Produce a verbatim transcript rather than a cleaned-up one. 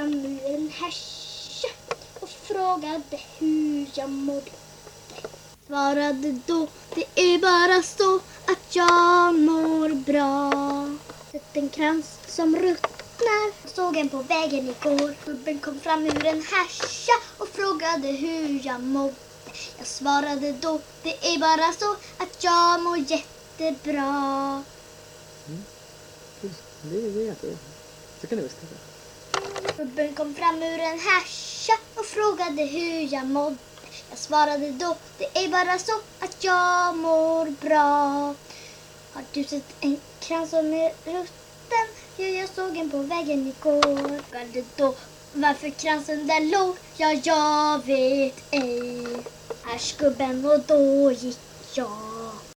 fram ur en hässa och frågade hur jag mådde. Svarade då, det är bara så att jag mår bra. Sett en krans som ruttnar, såg en på vägen igår. Gubben kom fram ur en hässa och frågade hur jag mådde. Jag svarade då, det är bara så att jag mår jättebra. Mm. Det är det jättebra. Så kan du visst tänka. Gubben kom fram ur en hässa och frågade hur jag mådde. Jag svarade då, det är bara så att jag mår bra. Har du sett en krans som är rutten? Ja, jag såg en på vägen igår. Frågade då, varför kransen där låg? Ja, jag vet ej. Här skubben och då gick jag.